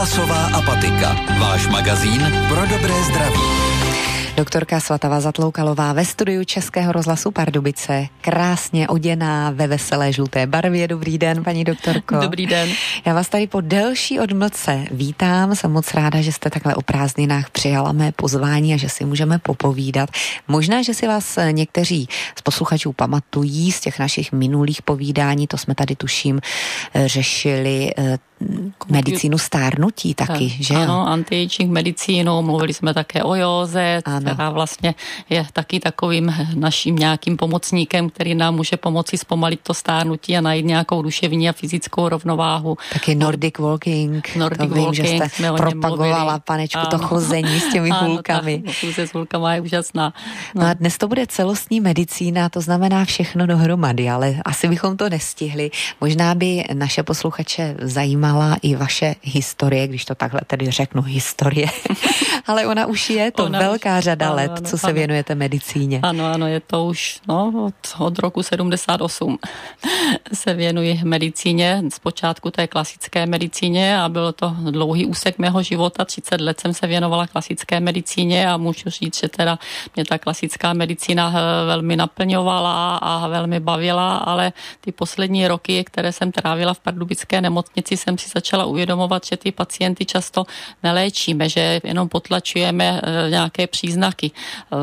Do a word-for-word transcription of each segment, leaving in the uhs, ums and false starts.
Ohlasová apatika. Váš magazín pro dobré zdraví. Doktorka Svatava Zatloukalová ve studiu Českého rozhlasu Pardubice, krásně oděná ve veselé žluté barvě. Dobrý den, paní doktorko. Dobrý den. Já vás tady po delší odmlce vítám. Jsem moc ráda, že jste takhle o prázdninách přijala mé pozvání a že si můžeme popovídat. Možná, že si vás někteří z posluchačů pamatují z těch našich minulých povídání, to jsme tady tuším řešili medicínu stárnutí taky, tak, že jo? Ano, anti-aging medicínu, mluvili jsme také o józe, která vlastně je taky takovým naším nějakým pomocníkem, který nám může pomoci zpomalit to stárnutí a najít nějakou duševní a fyzickou rovnováhu. Taky Nordic Walking, Nordic to vím, walking, že jste propagovala, panečku, ano, to chození s těmi ano, hůlkami. Ano, chůze s hůlkama je úžasná. No. no a dnes to bude celostní medicína, to znamená všechno dohromady, ale asi bychom to nestihli. Možná by naše posluchače zajímala i vaše historie, když to takhle tedy řeknu, historie. Ale ona už je to ona velká už, řada ano, let, ano, co se ano. věnujete medicíně. Ano, ano, je to už no, od, od roku sedmdesát osm se věnuji medicíně, zpočátku té klasické medicíně a byl to dlouhý úsek mého života, třicet let jsem se věnovala klasické medicíně a můžu říct, že teda mě ta klasická medicína velmi naplňovala a velmi bavila, ale ty poslední roky, které jsem trávila v pardubické nemocnici, jsem si začala uvědomovat, že ty pacienty často neléčíme, že jenom potlačujeme nějaké příznaky.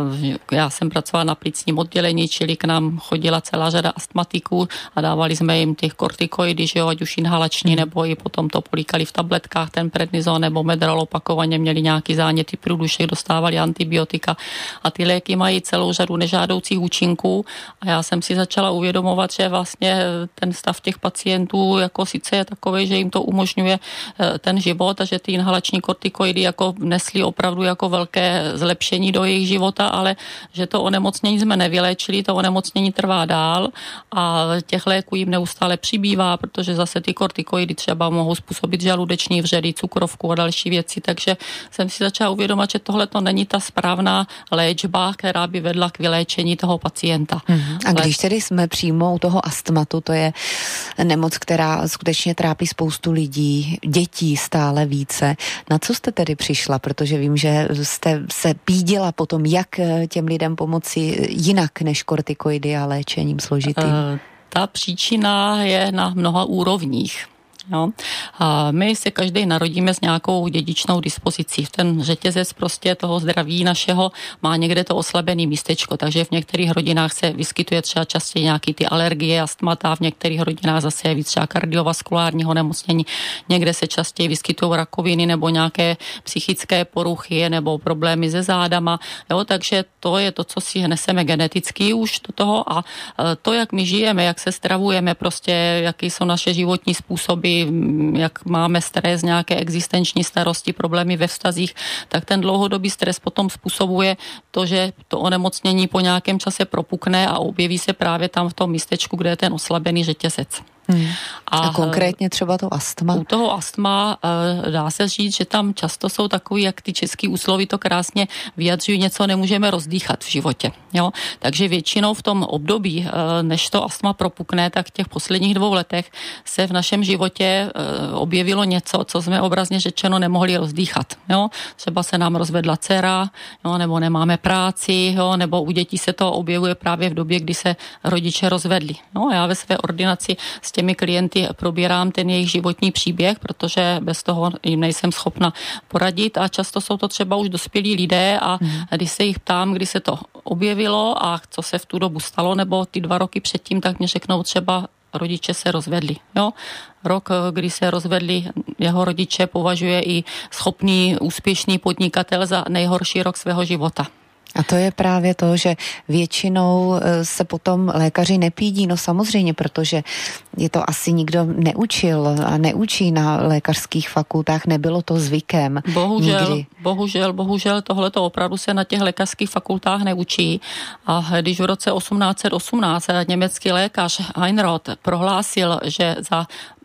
Já jsem pracovala na plicním oddělení, čili k nám chodila celá řada astmatiků a dávali jsme jim těch kortikoidy, že jo, ať už inhalační, nebo i potom to políkali v tabletkách, ten prednizon nebo medrol, opakovaně měli nějaký záněty průdušek, dostávali antibiotika a ty léky mají celou řadu nežádoucích účinků a já jsem si začala uvědomovat, že vlastně ten stav těch pacientů jako sice je takový, že jim to umožňuje ten život a že ty inhalační kortikoidy jako nesly opravdu jako velké zlepšení do jejich života, ale že to onemocnění jsme nevyléčili, to onemocnění trvá dál a těch léků jim neustále přibývá, protože zase ty kortikoidy třeba mohou způsobit žaludeční vředy, cukrovku a další věci, takže jsem si začala uvědomit, že tohle to není ta správná léčba, která by vedla k vyléčení toho pacienta. Hmm. A když tedy jsme přímo u toho astmatu, to je nemoc, která skutečně trápí spoustu lidí, dětí stále více. Na co jste tedy přišla? Protože vím, že jste se pídila potom, jak těm lidem pomoci jinak než kortikoidy a léčením složitým. Uh, ta příčina je na mnoha úrovních. No. A my se každý narodíme s nějakou dědičnou dispozicí. Ten řetězec prostě toho zdraví našeho má někde to oslabené místečko, takže v některých rodinách se vyskytuje třeba častěji nějaký ty alergie, astmata, v některých rodinách zase je víc třeba kardiovaskulárního nemocnění, někde se častěji vyskytují rakoviny nebo nějaké psychické poruchy nebo problémy se zádama, jo, takže to je to, co si neseme geneticky už do toho a to, jak my žijeme, jak se stravujeme, prostě jaký jsou naše životní způsoby, jak máme stres, nějaké existenční starosti, problémy ve vztazích, tak ten dlouhodobý stres potom způsobuje to, že to onemocnění po nějakém čase propukne a objeví se právě tam v tom místečku, kde je ten oslabený řetězec. Hmm. A, a konkrétně třeba to astma? U toho astma dá se říct, že tam často jsou takový, jak ty český úsloví to krásně vyjadřují, něco nemůžeme rozdýchat v životě. Jo? Takže většinou v tom období, než to astma propukne, tak v těch posledních dvou letech se v našem životě objevilo něco, co jsme obrazně řečeno nemohli rozdýchat. Jo? Třeba se nám rozvedla dcera, jo? Nebo nemáme práci, jo? Nebo u dětí se to objevuje právě v době, kdy se rodiče rozvedli. No, já ve své ordinaci s těmi klienty probírám ten jejich životní příběh, protože bez toho jim nejsem schopna poradit a často jsou to třeba už dospělí lidé a hmm. když se jich ptám, kdy se to objevilo a co se v tu dobu stalo, nebo ty dva roky předtím, tak mi řeknou třeba rodiče se rozvedli. Jo? Rok, kdy se rozvedli jeho rodiče, považuje i schopný, úspěšný podnikatel za nejhorší rok svého života. A to je právě to, že většinou se potom lékaři nepídí, no samozřejmě, protože je to asi nikdo neučil a neučí na lékařských fakultách, nebylo to zvykem. Bohužel, nikdy. bohužel, bohužel tohleto opravdu se na těch lékařských fakultách neučí. A když v roce osmnáct set osmnáct německý lékař Heinroth prohlásil, že za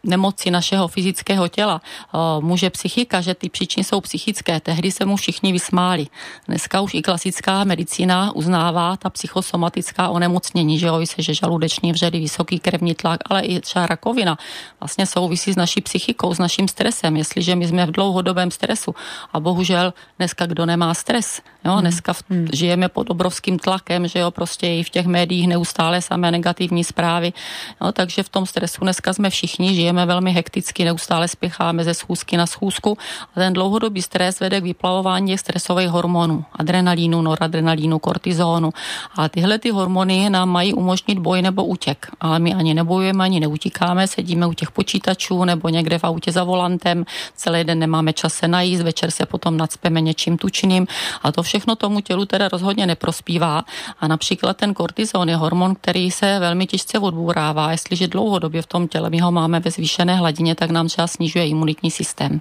nemoci našeho fyzického těla může psychika, že ty příčiny jsou psychické, tehdy se mu všichni vysmáli. Dneska už i klasická medicína uznává ta psychosomatická onemocnění, že jo, se, že žaludeční vředy, vysoký krevní tlak, ale i třeba rakovina vlastně souvisí s naší psychikou, s naším stresem. Jestliže my jsme v dlouhodobém stresu a bohužel dneska kdo nemá stres, jo, dneska v, hmm. žijeme pod obrovským tlakem, že jo, prostě i v těch médiích neustále samé negativní zprávy, jo, takže v tom stresu dneska jsme všichni, žijeme velmi hekticky, neustále spěcháme ze schůzky na schůzku a ten dlouhodobý stres vede k vyplavování stresových hormonů, adrenalínu, noradrenalínu, kortizonu a tyhle ty hormony nám mají umožnit boj nebo útěk, ale my ani nebojujeme, ani neutíkáme, sedíme u těch počítačů nebo někde v autě za volantem, celý den nemáme čas se najíst, večer se potom nacpeme něčím tučným a to všechno tomu tělu teda rozhodně neprospívá a například ten kortizon je hormon, který se velmi těžce odbourává, jestliže dlouhodobě v tom těle my ho máme ve zvýšené hladině, tak nám třeba snižuje imunitní systém.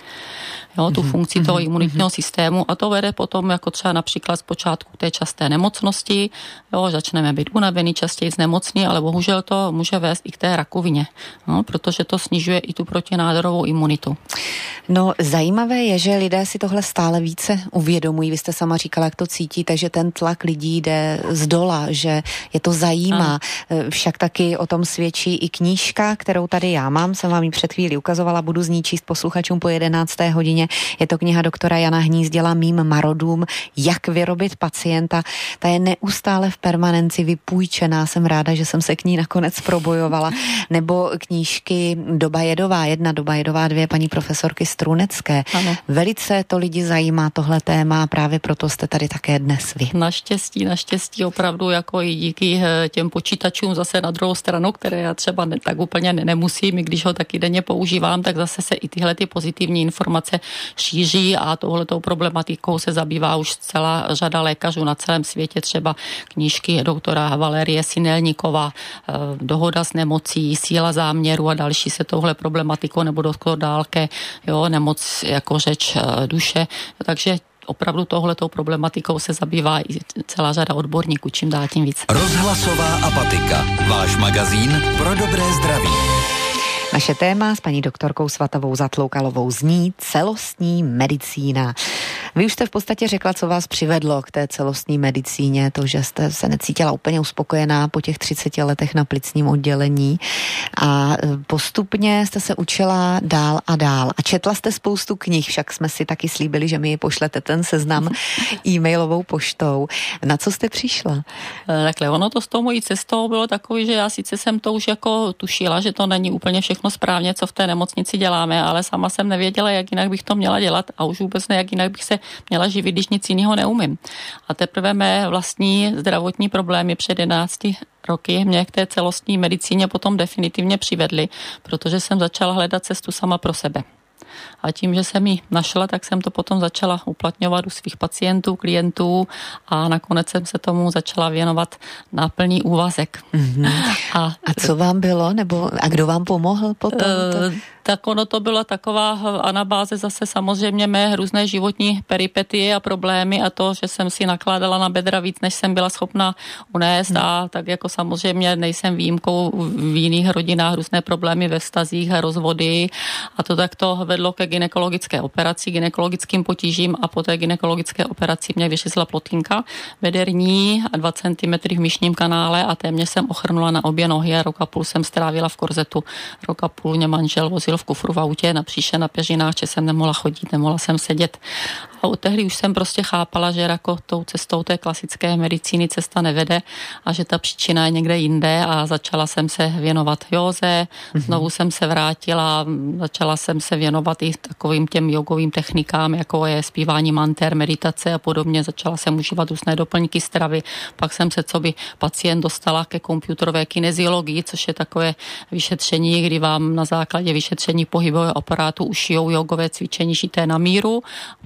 Jo, tu funkci toho imunitního systému a to vede potom jako třeba například z počátku té časté nemocnosti, jo, začneme být unavený, častěji nemocný, ale bohužel to může vést i k té rakovině, no, protože to snižuje i tu protinádorovou imunitu. No, zajímavé je, že lidé si tohle stále více uvědomují. Vy jste sama říkala, jak to cítíte, že ten tlak lidí jde z dola, že je to zajímá. Ano. Však taky o tom svědčí i knížka, kterou tady já mám, jsem vám ji před chvíli ukazovala, budu z ní číst posluchačům po jedenácté hodině. Je to kniha doktora Jana Hnízděla Mým marodům, jak vyrobit pacienta. Ta je neustále v permanenci vypůjčená, jsem ráda, že jsem se k ní nakonec probojovala. Nebo knížky Doba jedová jedna, Doba jedová dvě, paní profesorky Strunecké. Ano. Velice to lidi zajímá tohle téma a právě proto jste tady také dnes vy. Naštěstí, naštěstí opravdu jako i díky těm počítačům zase na druhou stranu, které já třeba ne, tak úplně nemusím, i když ho taky denně používám, tak zase se i tyhle ty pozitivní informace šíří a touhletou problematikou se zabývá už celá řada lékařů na celém světě, třeba knížky doktora Valerie Sinelníková, Dohoda s nemocí, Síla záměru a další se touhle problematikou, nebo doktor Dálke, jo, nemoc jako řeč duše, takže opravdu touhletou problematikou se zabývá i celá řada odborníků, čím dál tím víc. Rozhlasová apatika, váš magazín pro dobré zdraví. Naše téma s paní doktorkou Svatavou Zatloukalovou zní celostní medicína. Vy už jste v podstatě řekla, co vás přivedlo k té celostní medicíně, to, že jste se necítila úplně uspokojená po těch třiceti letech na plicním oddělení a postupně jste se učila dál a dál a četla jste spoustu knih, však jsme si taky slíbili, že mi ji pošlete ten seznam e-mailovou poštou. Na co jste přišla? Takhle, ono to s tou mojí cestou bylo takový, že já sice jsem to už jako tušila, že to není úplně všechno správně, co v té nemocnici děláme, ale sama jsem nevěděla, jak jinak bych to měla dělat a už vůbec ne, jak jinak bych se měla živit, když nic jiného neumím. A teprve mé vlastní zdravotní problémy před jedenácti roky mě k té celostní medicíně potom definitivně přivedly, protože jsem začala hledat cestu sama pro sebe. A tím, že jsem ji našla, tak jsem to potom začala uplatňovat u svých pacientů, klientů a nakonec jsem se tomu začala věnovat na plný úvazek. Mm-hmm. A, a co vám bylo? Nebo a kdo vám pomohl potom? Uh, tak ono to byla taková anabáze zase samozřejmě mé různé životní peripetie a problémy a to, že jsem si nakládala na bedra víc, než jsem byla schopna unést hmm. a tak jako samozřejmě nejsem výjimkou v jiných rodinách, různé problémy ve vztazích a rozvody a to tak to vedlo ke gynekologické operaci, gynekologickým potížím a po té gynekologické operaci mě vyšezla plotínka bederní a dva centimetry v myšním kanále a téměř jsem ochrnula na obě nohy a rok a půl jsem strávila v korzetu. Rok a půl mě manžel vozil v kufru v autě na příše na peřinách, že jsem nemohla chodit, nemohla jsem sedět. A od tehdy už jsem prostě chápala, že jako tou cestou té klasické medicíny cesta nevede a že ta příčina je někde jinde a začala jsem se věnovat józe, znovu jsem se vrátila, začala jsem se věnovat i takovým těm jogovým technikám, jako je zpívání manter, meditace a podobně. Začala jsem užívat různé doplňky stravy, pak jsem se co by pacient dostala ke komputerové kineziologii, což je takové vyšetření, kdy vám na základě vyšetření pohybového aparátu ušijou jogové cvičení šité na míru. Pak jsem se tomu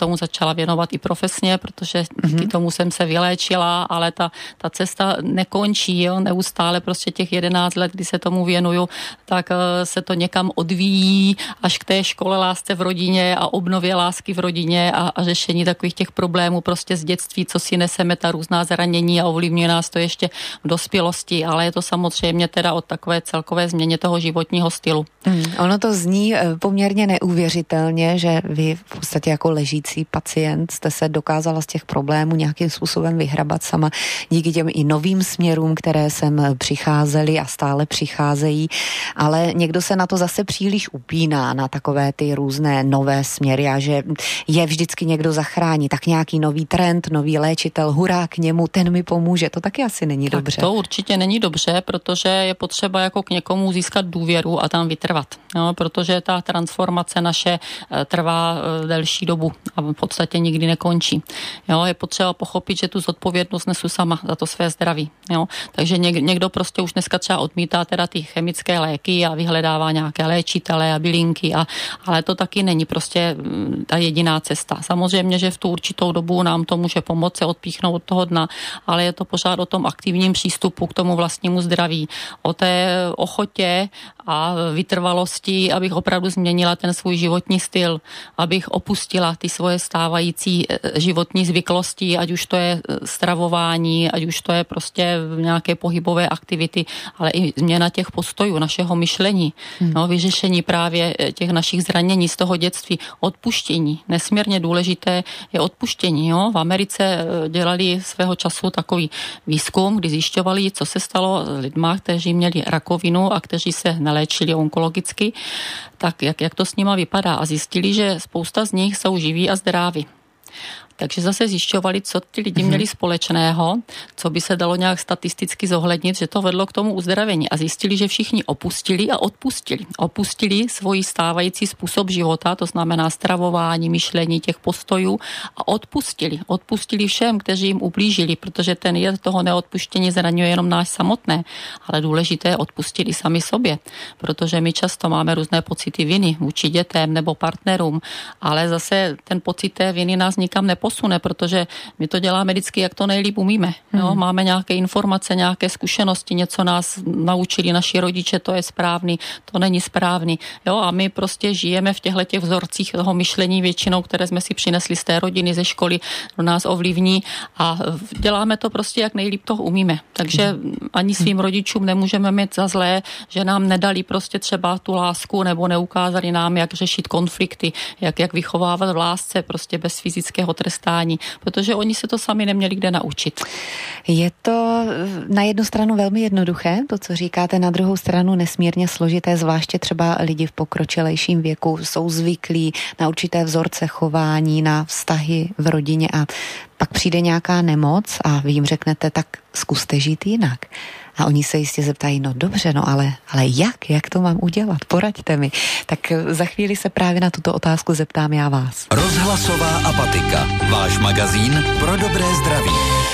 tomu začala věnovat i profesně, protože díky tomu jsem se vyléčila, ale ta, ta cesta nekončí, jo, neustále prostě těch jedenáct let, kdy se tomu věnuju, tak se to někam odvíjí až k té škole, lásce v rodině a obnově lásky v rodině a, a řešení takových těch problémů prostě z dětství, co si neseme, ta různá zranění a ovlivňuje nás to ještě v dospělosti, ale je to samozřejmě teda od takové celkové změně toho životního stylu. Hmm, ono to zní poměrně neuvěřitelně, že vy v podstatě jako ležící pacient jste se dokázala z těch problémů nějakým způsobem vyhrabat sama díky těm i novým směrům, které sem přicházely a stále přicházejí, ale někdo se na to zase příliš upíná, na takové ty různé nové směry a že je vždycky někdo zachrání, tak nějaký nový trend, nový léčitel, hurá k němu, ten mi pomůže, to taky asi není tak dobře. To určitě není dobře, protože je potřeba jako k někomu získat důvěru a tam vytrvat, no, protože ta transformace naše trvá delší dobu a v podstatě nikdy nekončí. Jo, je potřeba pochopit, že tu zodpovědnost nesu sama za to své zdraví. Jo. Takže někdo prostě už dneska třeba odmítá teda ty chemické léky a vyhledává nějaké léčitele a bylinky, a, ale to taky není prostě ta jediná cesta. Samozřejmě, že v tu určitou dobu nám to může pomoct se odpíchnout od toho dna, ale je to pořád o tom aktivním přístupu k tomu vlastnímu zdraví, o té ochotě a vytrvalosti, abych opravdu změnila ten svůj životní styl, abych opustila ty svoje stávající životní zvyklosti, ať už to je stravování, ať už to je prostě nějaké pohybové aktivity, ale i změna těch postojů, našeho myšlení, hmm. no, vyřešení právě těch našich zranění z toho dětství, odpuštění. Nesmírně důležité je odpuštění. Jo? V Americe dělali svého času takový výzkum, kdy zjišťovali, co se stalo s lidma, kteří měli rakovinu a kteří se neléčili onkologicky, tak jak, jak to s nima vypadá. A zjistili, že spousta z nich jsou živí a zdraví. Takže zase zjišťovali, co ti lidi měli společného, co by se dalo nějak statisticky zohlednit, že to vedlo k tomu uzdravení. A zjistili, že všichni opustili a odpustili. Opustili svůj stávající způsob života, to znamená stravování, myšlení těch postojů, a odpustili. Odpustili všem, kteří jim ublížili, protože ten jed toho neodpuštění zraňuje jenom náš samotné. Ale důležité je odpustit i sami sobě, protože my často máme různé pocity viny vůči dětem nebo partnerům, ale zase ten pocit té viny nás nikam neposune. posune, protože my to děláme vždycky, jak to nejlíp umíme. Jo? Hmm. Máme nějaké informace, nějaké zkušenosti, něco nás naučili naši rodiče, to je správný, to není správný. Jo? A my prostě žijeme v těchto těch vzorcích toho myšlení většinou, které jsme si přinesli z té rodiny, ze školy, do nás ovlivní a děláme to prostě, jak nejlíp to umíme. Takže ani svým rodičům nemůžeme mít za zlé, že nám nedali prostě třeba tu lásku nebo neukázali nám, jak řešit konflikty, jak, jak vychovávat v lásce prostě bez fyzického trestání, protože oni se to sami neměli kde naučit. Je to na jednu stranu velmi jednoduché, to, co říkáte, na druhou stranu nesmírně složité, zvláště třeba lidi v pokročilejším věku jsou zvyklí na určité vzorce chování, na vztahy v rodině a pak přijde nějaká nemoc a vy jim řeknete, tak zkuste žít jinak. A oni se jistě zeptají, no dobře, no ale, ale jak? Jak to mám udělat? Poraďte mi. Tak za chvíli se právě na tuto otázku zeptám já vás. Rozhlasová apatika. Váš magazín pro dobré zdraví.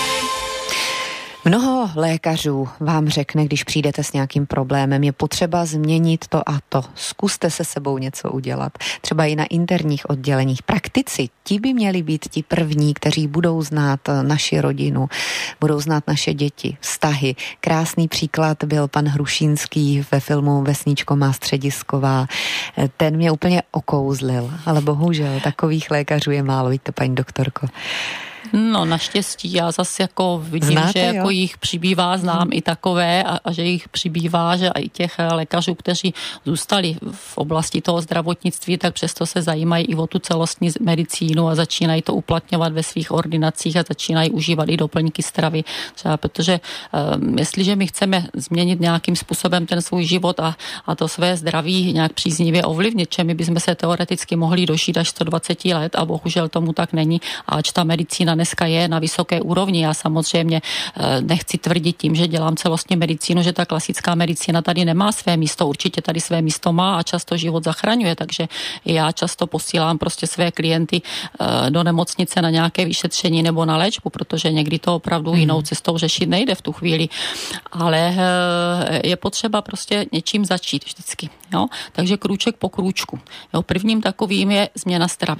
Mnoho lékařů vám řekne, když přijdete s nějakým problémem, je potřeba změnit to a to. Zkuste se sebou něco udělat. Třeba i na interních odděleních. Praktici, ti by měli být ti první, kteří budou znát naši rodinu, budou znát naše děti, vztahy. Krásný příklad byl pan Hrušínský ve filmu Vesničko má středisková. Ten mě úplně okouzlil, ale bohužel takových lékařů je málo, víte, paní doktorko. No naštěstí, já zase jako vidím, Znáte, že jako jich přibývá, znám hmm. i takové a, a že jich přibývá, že i těch lékařů, kteří zůstali v oblasti toho zdravotnictví, tak přesto se zajímají i o tu celostní medicínu a začínají to uplatňovat ve svých ordinacích a začínají užívat i doplňky stravy. Třeba protože um, jestliže my chceme změnit nějakým způsobem ten svůj život a, a to své zdraví nějak příznivě ovlivnit, čemi bychom se teoreticky mohli dožít až sto dvacet let a bohužel tomu tak není, a ač ta medicína dneska je na vysoké úrovni. Já samozřejmě nechci tvrdit tím, že dělám celostní medicínu, že ta klasická medicína tady nemá své místo. Určitě tady své místo má a často život zachraňuje, takže já často posílám prostě své klienty do nemocnice na nějaké vyšetření nebo na léčbu, protože někdy to opravdu jinou cestou řešit nejde v tu chvíli. Ale je potřeba prostě něčím začít vždycky. Jo? Takže krůček po krůčku. Jo? Prvním takovým je změna stravy.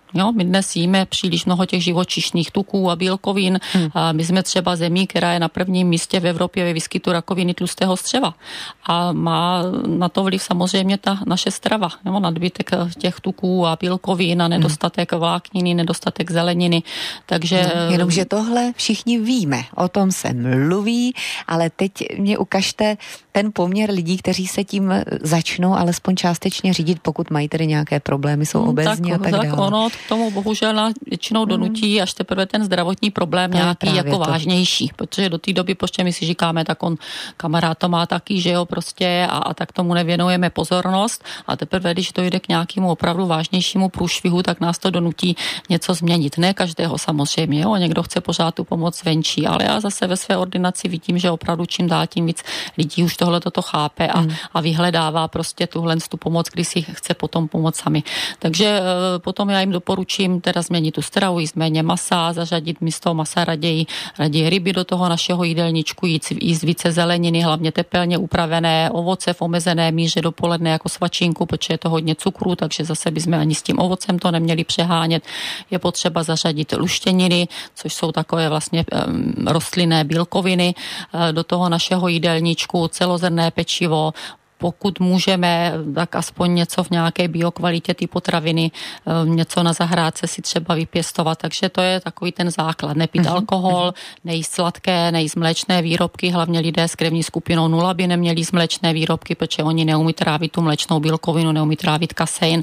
Jo, my dnes jíme příliš mnoho těch živočišných tuků a bílkovin. Hmm. A my jsme třeba zemí, která je na prvním místě v Evropě ve výskytu rakoviny tlustého střeva. A má na to vliv samozřejmě ta naše strava. Jo, nadbytek těch tuků a bílkovin a nedostatek hmm. vlákniny, nedostatek zeleniny. Takže... No, jenomže tohle všichni víme. O tom se mluví, ale teď mě ukažte ten poměr lidí, kteří se tím začnou alespoň částečně řídit, pokud mají tedy nějaké problémy, jsou obézní a tak, tak dále. Ono k tomu bohužel nás většinou donutí až teprve ten zdravotní problém to nějaký jako to. vážnější, protože do té doby prostě my si říkáme, tak on kamarád to má taky, že jo, prostě a, a tak tomu nevěnujeme pozornost a teprve, když to jde k nějakému opravdu vážnějšímu průšvihu, tak nás to donutí něco změnit. Ne každého samozřejmě, jo, někdo chce pořád tu pomoc venčí, ale já zase ve své ordinaci vidím, že opravdu čím dál tím víc lidí už tohle toto chápe a, hmm. a vyhledává prostě tuhle tu pomoc, když si chce potom pomoct sami. Takže potom já jim doporučím teda změnit tu stravu, jíst méně masa, zařadit místo masa raději, raději ryby do toho našeho jídelníčku, jíst, jíst více zeleniny, hlavně tepelně upravené, ovoce v omezené míře dopoledne jako svačinku, protože je to hodně cukru, takže zase bychom ani s tím ovocem to neměli přehánět. Je potřeba zařadit luštěniny, což jsou takové vlastně um, rostlinné bílkoviny uh, do toho našeho jídelníčku, celozrnné pečivo, pokud můžeme, tak aspoň něco v nějaké biokvalitě ty potraviny, něco na zahrádce si třeba vypěstovat, takže to je takový ten základ. Nepít mm-hmm. alkohol, nejíst sladké, nejíst mléčné výrobky, hlavně lidé s krevní skupinou nula by neměli jíst mléčné výrobky, protože oni neumí trávit tu mléčnou bílkovinu, neumí trávit kasein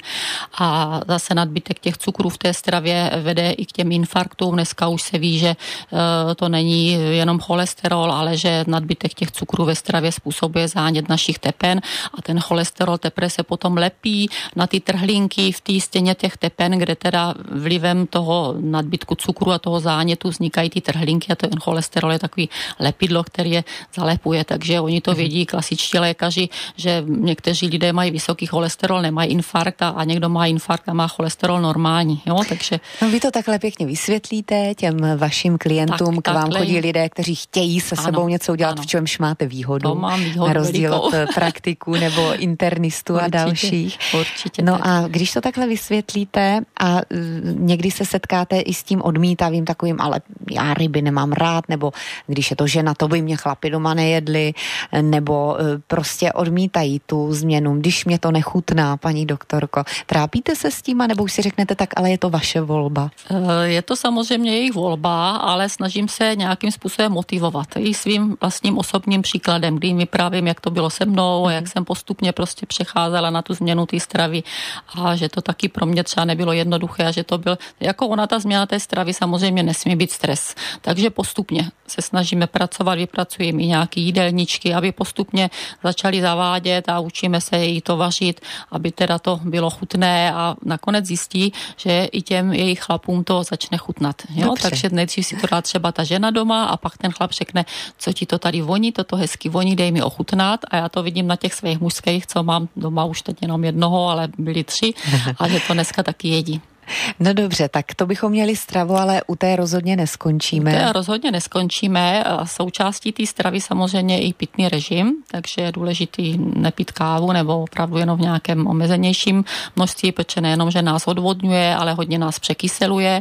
a zase nadbytek těch cukrů v té stravě vede i k těm infarktům. Dneska už se ví, že to není jenom cholesterol, ale že nadbytek těch cukrů ve stravě způsobuje zánět našich tepen a ten cholesterol teprve se potom lepí na ty trhlinky v té stěně těch tepen, kde teda vlivem toho nadbytku cukru a toho zánětu vznikají ty trhlinky a ten cholesterol je takový lepidlo, který je zalepuje, takže oni to vědí klasičtí lékaři, že někteří lidé mají vysoký cholesterol, nemají infarkt a, a někdo má infarkt a má cholesterol normální, jo, takže... No, vy to takhle pěkně vysvětlíte těm vašim klientům, tak, k vám takhle... chodí lidé, kteří chtějí se ano, sebou něco udělat, ano. v čemž máte výhodu. To mám výhodu na rozdíl velikou. Od praktiků nebo internistů určitě, a dalších. Určitě. No tak. a když to takhle vysvětlíte a někdy se setkáte i s tím odmítavým takovým, ale já ryby nemám rád, nebo když je to žena, to by mě chlapi doma nejedli, nebo prostě odmítají tu změnu, když mě to nechutná, paní doktorko. Trápíte se s tím, nebo už si řeknete tak, ale je to vaše volba? Je to samozřejmě jejich volba, ale snažím se nějakým způsobem motivovat. I svým vlastním osobním příkladem, kdy jim vyprávím, jak to bylo se mnou, jak jsem postupně prostě přecházela na tu změnu té stravy a že to taky pro mě třeba nebylo jednoduché a že to byl, jako ona ta změna té stravy samozřejmě nesmí být stres. Takže postupně se snažíme pracovat, vypracujeme i nějaké jídelníčky, aby postupně začali zavádět a učíme se jí to vařit, aby teda to bylo chutné a nakonec zjistí, že i těm jejich chlapům to začne chutnat. Jo? Takže nejdřív si to dá třeba ta žena doma a pak ten chlap řekne, co ti to tady voní, toto hezky voní, dej mi ochutnat a já to vidím na těch svých mužských, co mám doma už teď jenom jednoho, ale byli tři a že to dneska taky jedí. No dobře, tak to bychom měli stravu, ale u té rozhodně neskončíme. U té rozhodně neskončíme. Součástí té stravy samozřejmě i pitný režim, takže je důležitý nepít kávu nebo opravdu jenom v nějakém omezenějším množství, protože nejenom, že nás odvodňuje, ale hodně nás překyseluje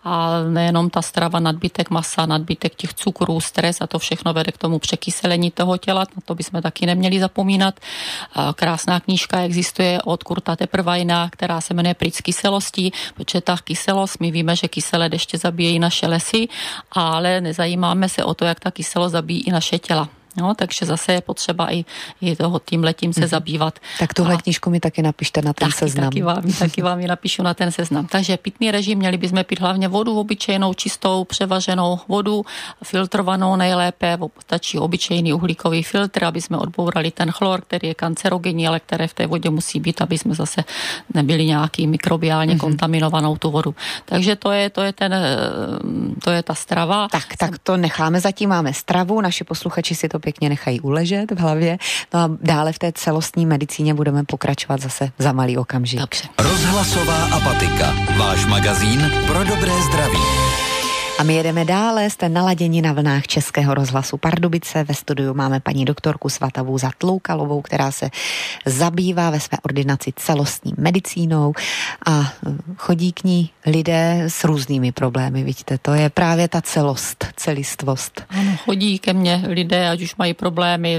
a nejenom ta strava, nadbytek masa, nadbytek těch cukrů, stres a to všechno vede k tomu překyselení toho těla, na to bychom taky neměli zapomínat. Krásná knížka existuje od Kurta Teprvajna, která se jmenuje Pryč z kyselostí, protože ta kyselost, my víme, že kyselé deště zabíjejí naše lesy, ale nezajímáme se o to, jak ta kyselost zabíjí i naše těla. No, takže zase je potřeba i, i toho tímhletím se mm. zabývat. Tak tuhle a... knížku mi taky napište na ten taky, seznam. Taky vám, taky vám ji napíšu na ten seznam. Takže pitný režim, měli bychom pít hlavně vodu obyčejnou, čistou, převaženou vodu, filtrovanou nejlépe, stačí obyčejný uhlíkový filtr, aby jsme odbourali ten chlor, který je kancerogenní, ale které v té vodě musí být, aby jsme zase nebyli nějaký mikrobiálně mm. kontaminovanou tu vodu. Takže to je, to je ten, to je ta strava. Tak, tak to necháme zatím, máme stravu, naši posluchači si to pěkně nechají uležet v hlavě. No a dále v té celostní medicíně budeme pokračovat zase za malý okamžik. Rozhlasová apatika. Váš magazín pro dobré zdraví. A my jedeme dále, jste naladěni na vlnách Českého rozhlasu Pardubice. Ve studiu máme paní doktorku Svatavu Zatloukalovou, která se zabývá ve své ordinaci celostní medicínou a chodí k ní lidé s různými problémy, vidíte, to je právě ta celost, celistvost. Ano, chodí ke mně lidé, ať už mají problémy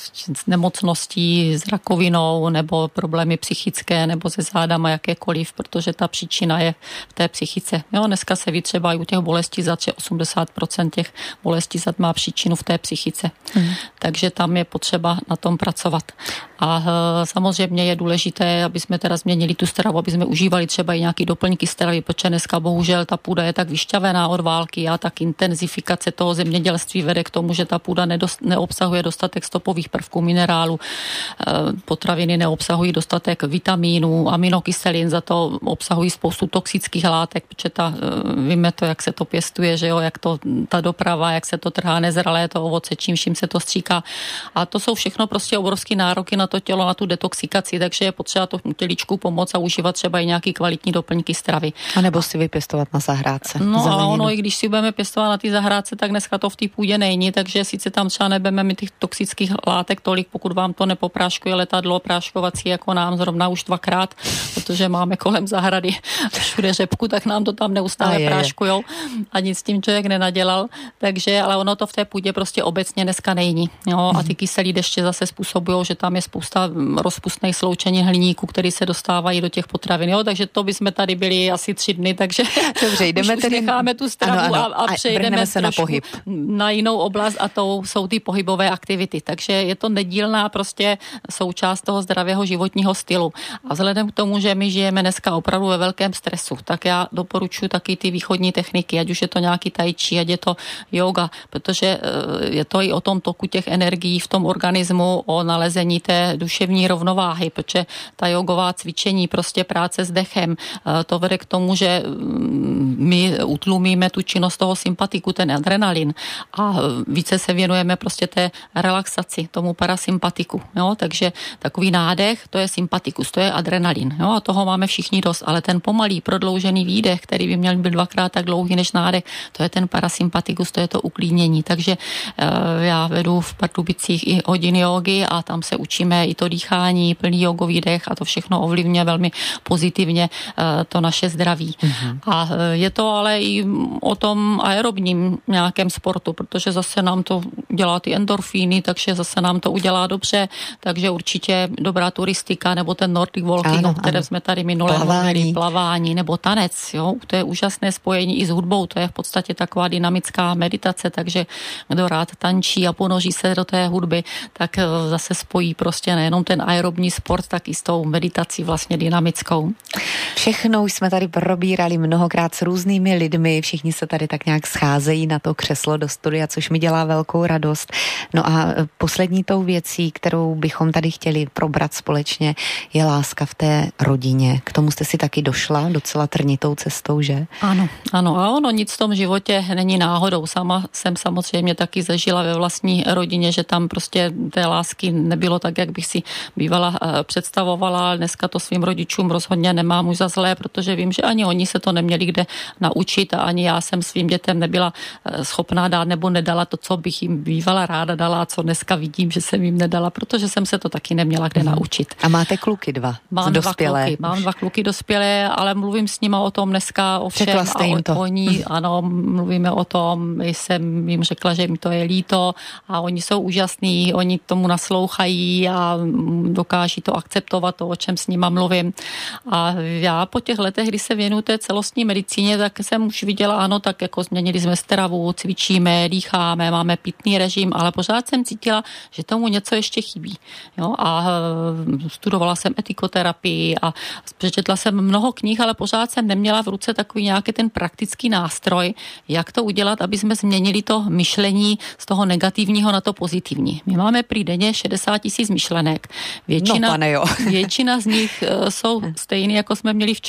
s nemocností, s rakovinou, nebo problémy psychické, nebo se zádama jakékoliv, protože ta příčina je v té psychice. Jo, dneska se ví třeba i u těch bolestí zad, že osmdesát procent těch bolestí zad má příčinu v té psychice. Mm. Takže tam je potřeba na tom pracovat. A e, samozřejmě je důležité, aby jsme teda změnili tu stravu, aby jsme užívali třeba i nějaký doplňky stravy, protože dneska bohužel ta půda je tak vyšťavená od války a tak intenzifikace toho zemědělství vede k tomu, že ta půda nedost, neobsahuje dostatek stopových prvků, minerálů, e, potraviny neobsahují dostatek vitamínů, aminokyselin, za to obsahují spoustu toxických látek, protože ta, e, víme to, jak se to pěstuje, že jo, jak to, ta doprava, jak se to trhá nezralé, to ovoce, čím vším se to stříká. A to jsou všechno prostě obrovský nároky na to tělo, na tu detoxikaci, takže je potřeba to těličku pomoct a užívat třeba i nějaký kvalitní doplňky stravy. A nebo si vypěstovat na zahrádce. No a ono, i když si budeme pěstovat na té zahrádce, tak dneska to v té půdě není, takže sice tam třeba nebudeme mít těch toxických látek tolik, pokud vám to nepopráškuje letadlo práškovací jako nám zrovna už dvakrát, protože máme kolem zahrady všude řepku, tak nám to tam neustále práškujou a nic s tím člověk nenadělal, takže ale ono to v té půdě prostě obecně dneska není. Jo? A ty kyselý deště zase způsobují, že tam je spousta rozpustných sloučenin hliníků, které se dostávají do těch potravin. Jo? Takže to bychom tady byli asi tři dny, takže dobře, jdeme už tedy... necháme tu stravu ano, ano. A, a přejdeme se na pohyb. Na jinou oblast a to jsou ty pohybové aktivity. Takže je to nedílná prostě součást toho zdravého životního stylu. A vzhledem k tomu, že my žijeme dneska opravdu ve velkém stresu, tak já doporučuji taky ty východní techniky, ať už je to nějaký tai chi, ať je to yoga, protože je to i o tom toku těch energií v tom organismu, o nalezení té duševní rovnováhy, protože ta jogová cvičení, prostě práce s dechem, to vede k tomu, že my utlumíme tu činnost toho sympatiku, ten adrenalin a více se věnujeme prostě té relaxaci, tomu parasympatiku. Jo? Takže takový nádech, to je sympatikus, to je adrenalin. Jo? A toho máme všichni dost, ale ten pomalý, prodloužený výdech, který by měl být dvakrát tak dlouhý než nádech, to je ten parasympatikus, to je to uklidnění. Takže e, já vedu v Pardubicích i hodiny jógy a tam se učíme i to dýchání, plný jogový dech a to všechno ovlivňuje velmi pozitivně e, to naše zdraví. Mm-hmm. A e, je to ale i o tom aerobním nějakém sportu, protože zase nám to dělá ty endorfíny, takže zase nám to udělá dobře, takže určitě dobrá turistika nebo ten Nordic walking, ano, o kterém ano. jsme tady minule mluvili, plavání nebo tanec, jo, to je úžasné spojení i s hudbou, to je v podstatě taková dynamická meditace, takže kdo rád tančí a ponoří se do té hudby, tak zase spojí prostě nejenom ten aerobní sport, tak i s tou meditací vlastně dynamickou. Všechno už jsme tady probírali mnohokrát s různými lidmi, všichni se tady tak nějak scházejí na to křeslo do studia, což mi dělá velkou radost. No a poslední tou věcí, kterou bychom tady chtěli probrat společně, je láska v té rodině. K tomu jste si taky došla docela trnitou cestou, že? Ano, ano. A ono nic v tom životě není náhodou. Sama jsem samozřejmě taky zažila ve vlastní rodině, že tam prostě té lásky nebylo tak, jak bych si bývala představovala. Dneska to svým rodičům rozhodně nemám už za zlé, protože vím, že ani oni se to neměli kde naučit a ani já jsem svým dětem nebyla schopná dát nebo nedala to, co bych jim bývala ráda dala a co dneska vidím, že jsem jim nedala, protože jsem se to taky neměla kde mm. naučit. A máte kluky dva? Mám dva kluky, mám dva kluky dospělé, ale mluvím s nima o tom dneska o všem a jim to. O, oni, ano, mluvíme o tom, jsem jim řekla, že jim to je líto a oni jsou úžasní, oni tomu naslouchají a dokáží to akceptovat, to, o čem s nima mluvím. A já po těch letech, kdy se věnuju té celostní medicíně, tak jsem už viděla, ano, tak jako změnili jsme stravu, cvičíme, dýcháme, máme pitný režim, ale pořád jsem cítila, že tomu něco ještě chybí. Jo? A studovala jsem etikoterapii a přečetla jsem mnoho knih, ale pořád jsem neměla v ruce takový nějaký ten praktický nástroj, jak to udělat, aby jsme změnili to myšlení z toho negativního na to pozitivní. My máme prý denně šedesát tisíc myšlenek. Většina, no, pane jo. většina z nich jsou stejný, jako jsme měli včera.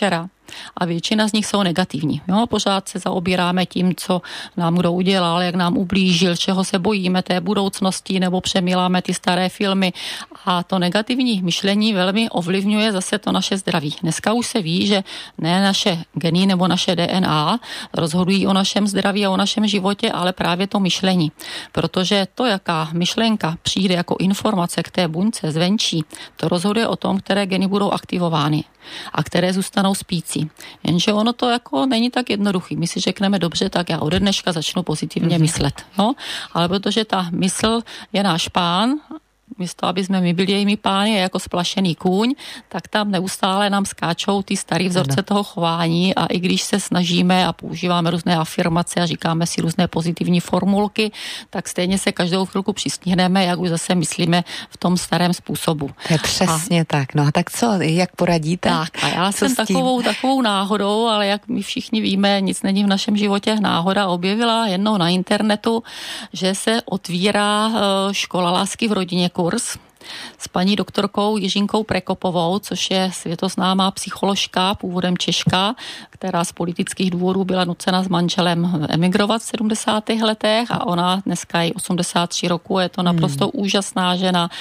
a většina z nich jsou negativní. Jo? Pořád se zaobíráme tím, co nám kdo udělal, jak nám ublížil, čeho se bojíme té budoucnosti, nebo přemýláme ty staré filmy a to negativní myšlení velmi ovlivňuje zase to naše zdraví. Dneska už se ví, že ne naše geny nebo naše D N A rozhodují o našem zdraví a o našem životě, ale právě to myšlení. Protože to, jaká myšlenka přijde jako informace k té buňce zvenčí, to rozhoduje o tom, které geny budou aktivovány a které zůstanou spící. Jenže ono to jako není tak jednoduchý. My si řekneme dobře, tak já ode dneška začnu pozitivně mm-hmm. myslet. Jo? Ale protože ta mysl je náš pán, místo, aby jsme my byli jejími pány jako splašený kůň, tak tam neustále nám skáčou ty starý vzorce toho chování a i když se snažíme a používáme různé afirmace a říkáme si různé pozitivní formulky, tak stejně se každou chvilku přistihneme, jak už zase myslíme v tom starém způsobu. To je přesně a, tak. No a tak co, jak poradíte? Tak a já jsem takovou, takovou náhodou, ale jak my všichni víme, nic není v našem životě náhoda, objevila jednou na internetu, že se otvírá škola lásky v rodině kurz s paní doktorkou Jiřinkou Prekopovou, což je světoznámá psycholožka, původem Češka, která z politických důvodů byla nucena s manželem emigrovat v sedmdesátých letech a ona dneska je osmdesát tři roku, je to naprosto hmm. úžasná žena,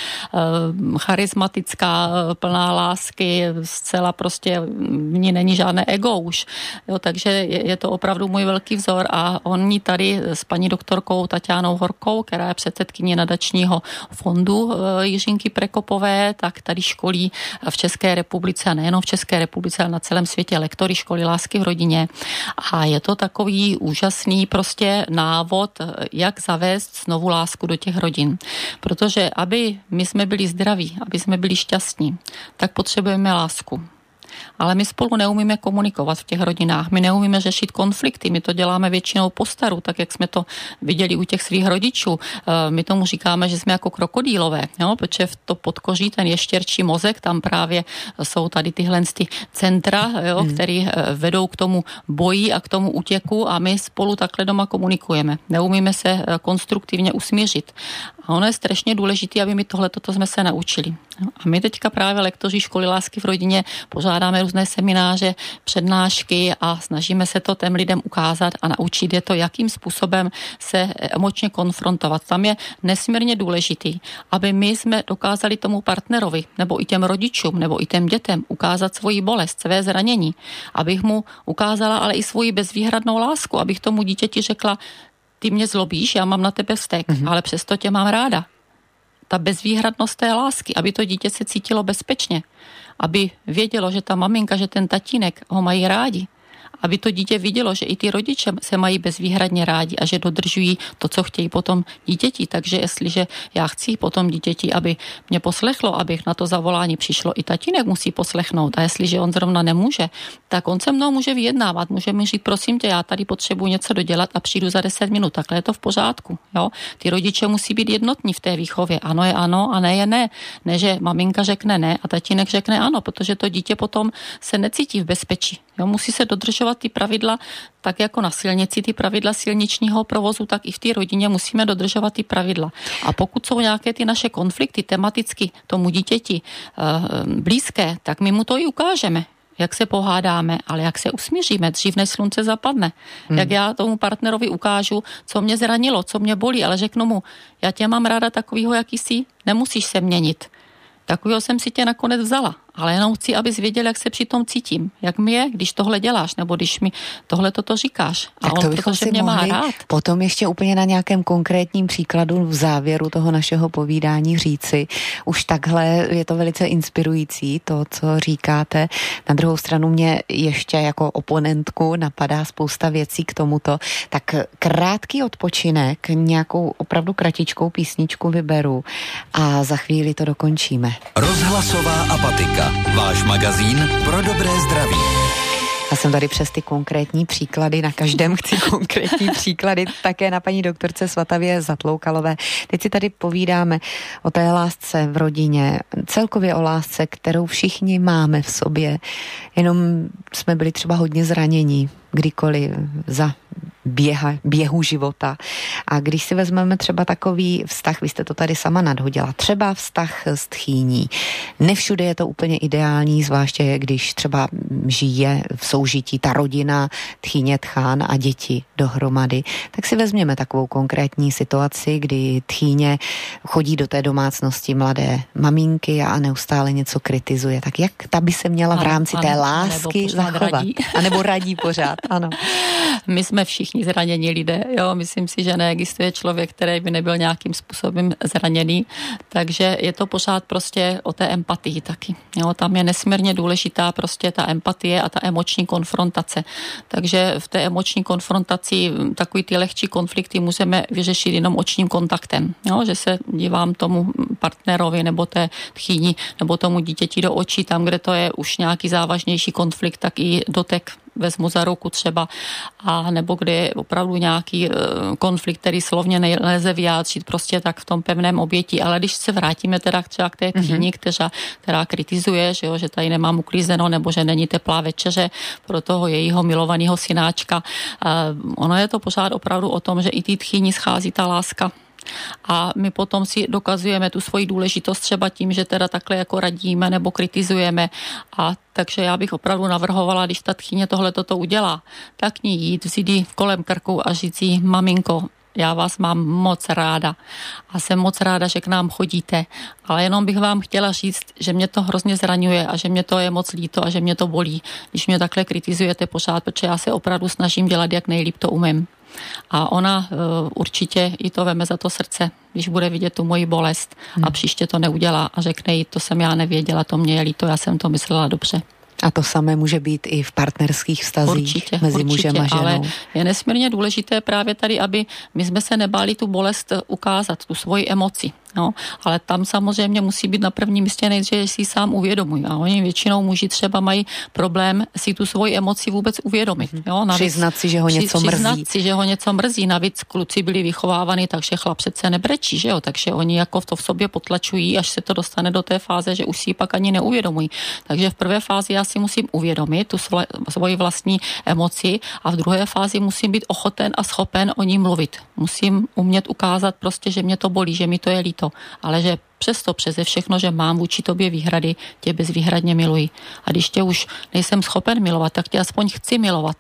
charismatická, plná lásky, zcela prostě v ní není žádné ego už. Jo, takže je, je to opravdu můj velký vzor a oni tady s paní doktorkou Tatianou Horkou, která je předsedkyní nadačního fondu Jiřinky Prekopové, tak tady školí v České republice a nejenom v České republice, ale na celém světě lektory školy lásky v rodině. A je to takový úžasný prostě návod, jak zavést znovu lásku do těch rodin. Protože aby my jsme byli zdraví, aby jsme byli šťastní, tak potřebujeme lásku. Ale my spolu neumíme komunikovat v těch rodinách, my neumíme řešit konflikty, my to děláme většinou po staru, tak jak jsme to viděli u těch svých rodičů. My tomu říkáme, že jsme jako krokodýlové, jo? Protože v to podkoží ten ještěrčí mozek, tam právě jsou tady tyhle ty centra, jo? Hmm. které vedou k tomu boji a k tomu útěku a my spolu takhle doma komunikujeme. Neumíme se konstruktivně usmířit. A ono je strašně důležité, aby my tohle toto jsme se naučili. A my teďka právě lektoři školy lásky v rodině pořádáme různé semináře, přednášky a snažíme se to těm lidem ukázat a naučit je to, jakým způsobem se emočně konfrontovat. Tam je nesmírně důležitý, aby my jsme dokázali tomu partnerovi, nebo i těm rodičům, nebo i těm dětem ukázat svoji bolest, své zranění. Abych mu ukázala ale i svoji bezvýhradnou lásku, abych tomu dítěti řekla, ty mě zlobíš, já mám na tebe vztek, mm-hmm. ale přesto tě mám ráda. Ta bezvýhradnost té lásky, aby to dítě se cítilo bezpečně, aby vědělo, že ta maminka, že ten tatínek ho mají rádi, aby to dítě vidělo, že i ty rodiče se mají bezvýhradně rádi a že dodržují to, co chtějí potom dítěti. Takže jestliže já chci potom dítěti, aby mě poslechlo, abych na to zavolání přišlo, i tatínek musí poslechnout. A jestliže on zrovna nemůže, tak on se mnou může vyjednávat. Může mi říct, prosím tě, já tady potřebuji něco dodělat a přijdu za deset minut. Takhle je to v pořádku. Jo? Ty rodiče musí být jednotní v té výchově. Ano je ano a ne je ne. Ne, že maminka řekne ne a tatínek řekne ano, protože to dítě potom se necítí v bezpečí. Jo? Musí se dodržovat ty pravidla, tak jako na silnici ty pravidla silničního provozu, tak i v té rodině musíme dodržovat ty pravidla. A pokud jsou nějaké ty naše konflikty tematicky tomu dítěti uh, blízké, tak my mu to i ukážeme. Jak se pohádáme, ale jak se usmíříme dřív, než slunce zapadne. Hmm. Jak já tomu partnerovi ukážu, co mě zranilo, co mě bolí, ale řeknu mu, já tě mám ráda takovýho, jaký jsi, nemusíš se měnit. Takovýho jsem si tě nakonec vzala, ale jenom chci, abys věděl, jak se při tom cítím. Jak mi je, když tohle děláš, nebo když mi tohle toto říkáš. A tak on, to bychom protože si mě má rád. Potom ještě úplně na nějakém konkrétním příkladu v závěru toho našeho povídání říci. Už takhle je to velice inspirující, to, co říkáte. Na druhou stranu mě ještě jako oponentku napadá spousta věcí k tomuto. Tak krátký odpočinek, nějakou opravdu kratičkou písničku vyberu a za chvíli to dokončíme. Rozhlasová apatika. Váš magazín pro dobré zdraví. Já jsem tady přes ty konkrétní příklady, na každém chci konkrétní příklady, také na paní doktorce Svatavě Zatloukalové. Teď si tady povídáme o té lásce v rodině, celkově o lásce, kterou všichni máme v sobě, jenom jsme byli třeba hodně zranění, kdykoliv za běha, běhu života. A když si vezmeme třeba takový vztah, vy jste to tady sama nadhodila, třeba vztah s tchýní. Nevšude je to úplně ideální, zvláště když třeba žije v soužití ta rodina, tchýně, tchán a děti dohromady. Tak si vezměme takovou konkrétní situaci, kdy tchýně chodí do té domácnosti mladé maminky a neustále něco kritizuje. Tak jak ta by se měla v rámci ano, té lásky zachovat? Radí. A nebo radí pořád, ano. My jsme všichni zranění lidé, jo, myslím si, že neexistuje člověk, který by nebyl nějakým způsobem zraněný, takže je to pořád prostě o té empatii taky, jo, tam je nesmírně důležitá prostě ta empatie a ta emoční konfrontace, takže v té emoční konfrontaci takový ty lehčí konflikty můžeme vyřešit jenom očním kontaktem, jo, že se dívám tomu partnerovi nebo té tchýni nebo tomu dítěti do očí, tam, kde to je už nějaký závažnější konflikt, tak i dotek vezmu za ruku třeba, a nebo kde je opravdu nějaký e, konflikt, který slovně nelze vyjádřit, prostě tak v tom pevném obětí. Ale když se vrátíme teda třeba k té tchýni, která, která kritizuje, že, jo, že tady nemám uklízeno, nebo že není teplá večeře pro toho jejího milovaného synáčka. E, ono je to pořád opravdu o tom, že i té tchýni schází ta láska. A my potom si dokazujeme tu svoji důležitost třeba tím, že teda takhle jako radíme nebo kritizujeme. A takže já bych opravdu navrhovala, když ta tchýně tohle toto udělá, tak ní jít, vzít jí kolem krku a říct jí: maminko, já vás mám moc ráda a jsem moc ráda, že k nám chodíte, ale jenom bych vám chtěla říct, že mě to hrozně zraňuje a že mě to je moc líto a že mě to bolí, když mě takhle kritizujete pořád, protože já se opravdu snažím dělat, jak nejlíp to umím. A ona uh, určitě i to veme za to srdce, když bude vidět tu moji bolest hmm. a příště to neudělá a řekne jí: to jsem já nevěděla, to mě je líto, já jsem to myslela dobře. A to samé může být i v partnerských vztazích určitě, mezi určitě, mužem a ženou. Ale je nesmírně důležité právě tady, aby my jsme se nebáli tu bolest ukázat, tu svoji emoci. No, ale tam samozřejmě musí být na prvním místě nejdříve, že si sám uvědomují. A oni většinou muži třeba mají problém si tu svoji emoci vůbec uvědomit. Jo? Navíc, přiznat si, že ho něco při, mrzí. Přiznat si, že ho něco mrzí. Navíc kluci byli vychovávaní, takže chlap přece nebrečí, že jo? Takže oni jako to v sobě potlačují, až se to dostane do té fáze, že už si ji pak ani neuvědomují. Takže v prvé fázi já si musím uvědomit tu svoji, svoji vlastní emoci a v druhé fázi musím být ochoten a schopen o ní mluvit. Musím umět ukázat prostě, že mě to bolí, že mi to je líto. To, ale že přesto přeze všechno, že mám vůči tobě výhrady, tě bezvýhradně miluji. A když tě už nejsem schopen milovat, tak tě aspoň chci milovat.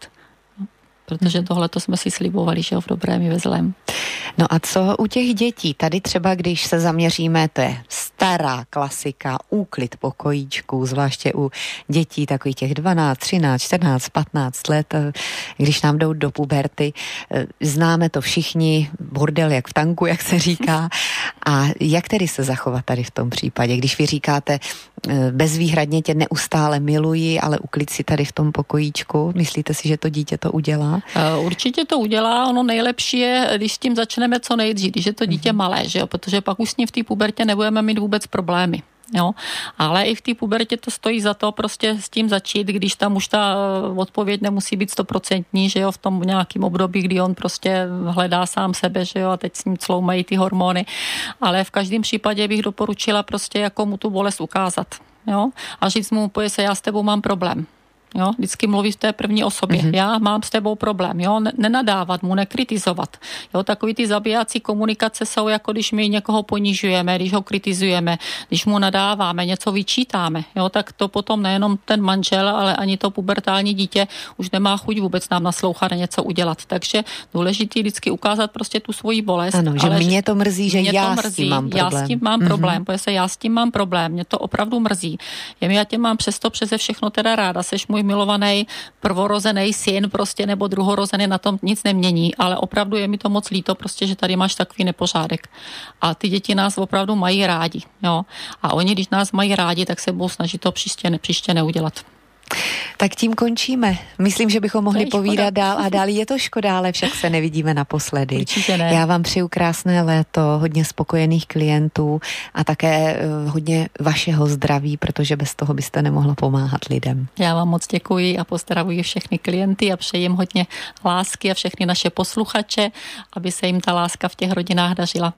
Protože tohle to jsme si slibovali, že jo, v dobrém i ve zlém. No a co u těch dětí? Tady třeba, když se zaměříme, to je stará klasika, úklid pokojíčků, zvláště u dětí takových těch dvanáct, třináct, čtrnáct, patnáct let, když nám jdou do puberty. Známe to všichni, bordel jak v tanku, jak se říká. A jak tedy se zachovat tady v tom případě, když vy říkáte bezvýhradně tě neustále miluji, ale uklid si tady v tom pokojíčku, myslíte si, že to dítě to udělá? Určitě to udělá, ono nejlepší je, když s tím začneme co nejdřív, když je to dítě malé, že jo, protože pak už s ním v té pubertě nebudeme mít vůbec problémy. Jo, ale i v té pubertě to stojí za to prostě s tím začít, když tam už ta odpověď nemusí být stoprocentní, že jo, v tom nějakém období, kdy on prostě hledá sám sebe, že jo, a teď s ním cloumají ty hormony, ale v každém případě bych doporučila prostě jako mu tu bolest ukázat, jo, a říct mu: poje se, já s tebou mám problém. Jo, vždycky mluví v té první osobě. Mm-hmm. Já mám s tebou problém, jo, nenadávat mu, nekritizovat. Jo, takový ty zabijácí komunikace jsou, jako když my někoho ponižujeme, když ho kritizujeme, když mu nadáváme, něco vyčítáme, jo, tak to potom nejenom ten manžel, ale ani to pubertální dítě už nemá chuť vůbec nám naslouchat a něco udělat. Takže důležitý vždycky ukázat prostě tu svoji bolest. Ano, že ale mě to mrzí, že já mrzí, s tím mám problém. Já s tím mám problém, mm-hmm. protože se já s tím mám problém, mě to opravdu mrzí. Je mi, já tě mám přesto přeze všechno teda ráda, seš můj milovaný prvorozený syn prostě nebo druhorozený, na tom nic nemění, ale opravdu je mi to moc líto prostě, že tady máš takový nepořádek. A ty děti nás opravdu mají rádi, jo. A oni, když nás mají rádi, tak se budou snažit to příště, ne, příště neudělat. Tak tím končíme. Myslím, že bychom mohli povídat dál a dál. Je to škoda, ale však se nevidíme naposledy. Určitě ne. Já vám přeju krásné léto, hodně spokojených klientů a také hodně vašeho zdraví, protože bez toho byste nemohla pomáhat lidem. Já vám moc děkuji a pozdravuji všechny klienty a přeji jim hodně lásky a všechny naše posluchače, aby se jim ta láska v těch rodinách dařila.